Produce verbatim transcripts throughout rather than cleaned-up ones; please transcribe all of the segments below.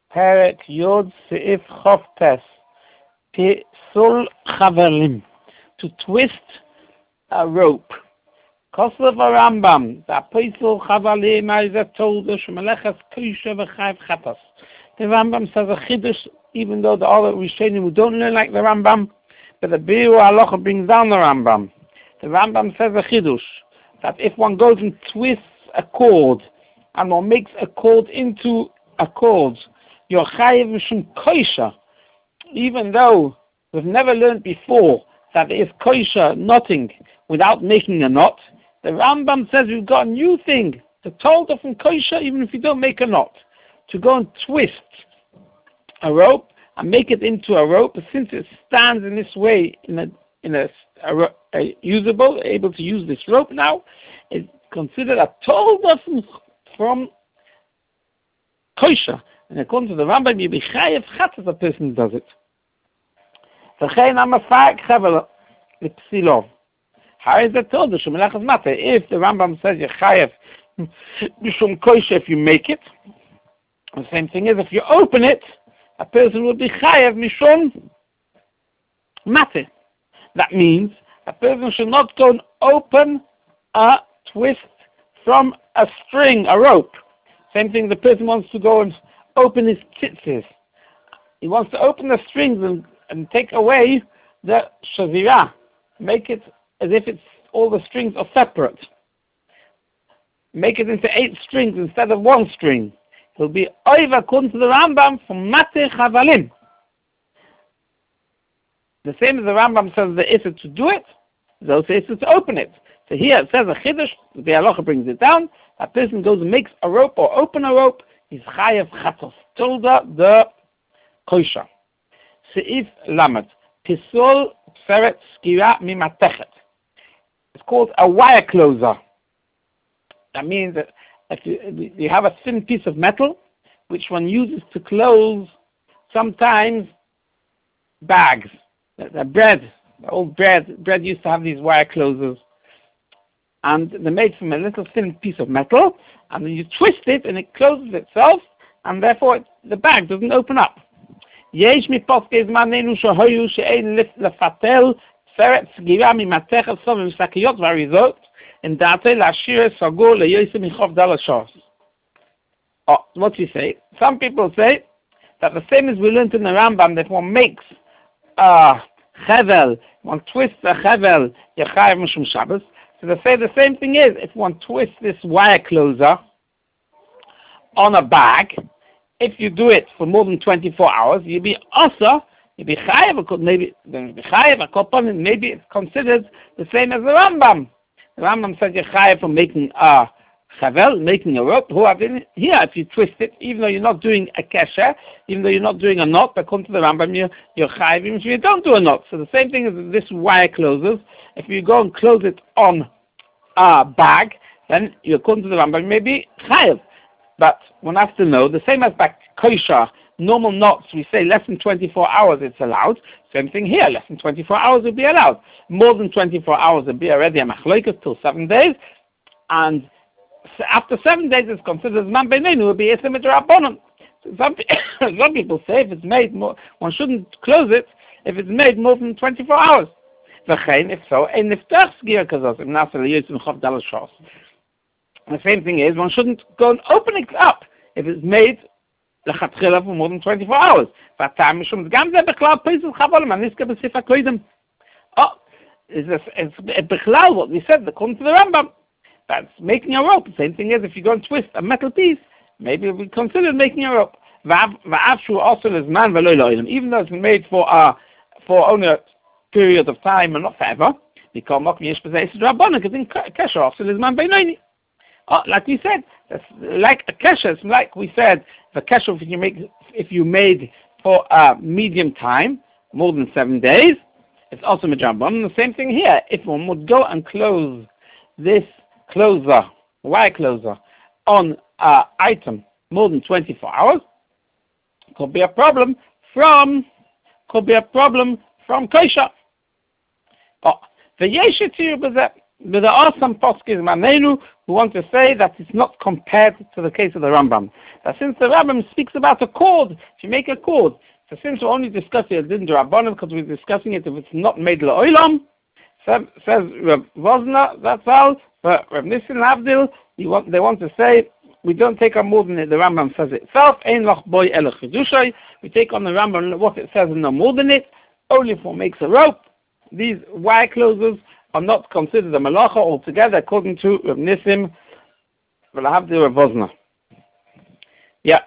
Perek Yod Seif Choftes Pisul Chavalim, to twist a rope. Koslav Rambam, the Pisul Chavalim is a Toldos Melechas Kusha v'Chayv Chatas. The Rambam says a Chiddush, even though the other Rishonim who don't learn like the Rambam, but the Biur Halacha brings down the Rambam. The Rambam says a Chiddush, that if one goes and twists a cord, and one makes a cord into a cord, you're chayiv mishum kosher, even though we've never learned before that there is kosher knotting without making a knot. The Rambam says we've got a new thing, to told from kosher even if you don't make a knot, to go and twist a rope and make it into a rope. Since it stands in this way, in a in a, a, a usable, able to use this rope now, it's considered a told from from kosher. And according to the Rambam, you be chayev chatas a person does it. How is that told? If the Rambam says you're chayev mishum kosher if you make it, the same thing is if you open it, a person will be chayev mishum mate. That means a person should not go and open a twist from a string, a rope. Same thing, the person wants to go and open his tzitzis. He wants to open the strings and, and take away the shavira. Make it as if it's all the strings are separate. Make it into eight strings instead of one string. He'll be over according to the Rambam from Mate Chavalim. The same as the Rambam says the issue to do it, the also issue to open it. So here it says a chiddush, the halacha brings it down. A person goes and makes a rope or open a rope, he's chayev chatos, tolda the kosher. Seif lamet, pisol feret skira mimatechet. It's called a wire closer. That means that if you, you have a thin piece of metal, which one uses to close sometimes bags, the, the bread, the old bread, bread used to have these wire closers. And they're made from a little thin piece of metal, and then you twist it and it closes itself, and therefore it, the bag doesn't open up. Yesh mi poskei zmanenu shehoyu she'ein lefatel feret sgira mimatechet sov v'sakiyot v'arizot in datei lashir sagor leyosim michov dalashos. Oh, what do you say? Some people say that the same as we learned in the Rambam, that one makes a chevel, one twists a chevel, yechayev mishum Shabbos. So they say the same thing is, if one twists this wire closer on a bag, if you do it for more than twenty-four hours, you'll be also, you'll be chayev, maybe, maybe it's considered the same as the Rambam. The Rambam says you're chayev for making a chavel, making a rope. Here, if you twist it, even though you're not doing a kesher, even though you're not doing a knot, according to the Rambam, you're, you're chayev even if you don't do a knot. So the same thing as this wire closes. If you go and close it on a bag, then you, according to the Rambam, you may be chayev. But one has to know, the same as back kosher, normal knots, we say less than twenty-four hours it's allowed. Same thing here, less than twenty-four hours will be allowed. More than twenty-four hours will be already a machlokas till seven days. And after seven days it's considered man beinenu, will be isem midrabanan. Some, some people say if it's made more, one shouldn't close it if it's made more than twenty-four hours. If so, and if that's the same thing is, one shouldn't go and open it up if it's made for more than twenty-four hours. Oh, it's, it's, it's what we said, according to the Rambam. That's making a rope. The same thing is, if you go and twist a metal piece, maybe we consider making a rope. Even though it's made for uh, for only a period of time and not forever, because like we said, that's like a kesher. It's like we said, the kesher if you make if you made for a medium time, more than seven days, it's also midrabanan. The same thing here. If one would go and close this closer, wire closer, on an item more than twenty-four hours, could be a problem from could be a problem from kosher. Oh, the yeshitir, but there are some poskes manenu who want to say that it's not compared to the case of the Rambam. That since the Rambam speaks about a cord, if you make a cord, so since we're only discussing it in the Rabbanim because we're discussing it if it's not made la'olam, says Rav Wosner, that's all. But Rav Nissim Lavdil, want, they want to say we don't take on more than it. The Rambam says it itself. Ein lach boy elech chidushay. We take on the Rambam what it says and no more than it. Only if one makes a rope. These wire closers are not considered a malacha altogether, according to Rav Nissim Lavdil Rav Wosner. Yeah.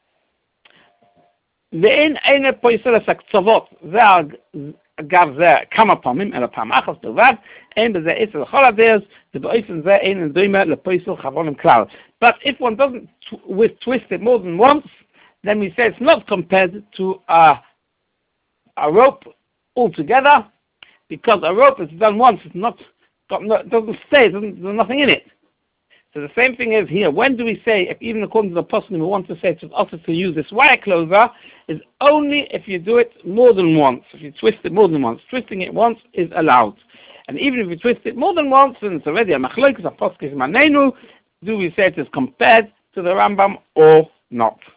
ואין אין פויסל הסקצוות, זה אגב זה כמה פעמים, אלא פעם אחת בלבד, אין בזה עשר לכל הדרך, זה באופן זה אין דומה לפויסל חברונים כלל. But if one doesn't tw- twist it more than once, then we say it's not compared to a, a rope altogether, because a rope is done once, it's not, got no, it doesn't stay, it doesn't, there's nothing in it. So the same thing is here. When do we say, if even according to the person who wants to say it's also to use this wire closer, is only if you do it more than once. If you twist it more than once. Twisting it once is allowed. And even if you twist it more than once, and it's already a machlokes, a poskes manenu, do we say it is compared to the Rambam or not?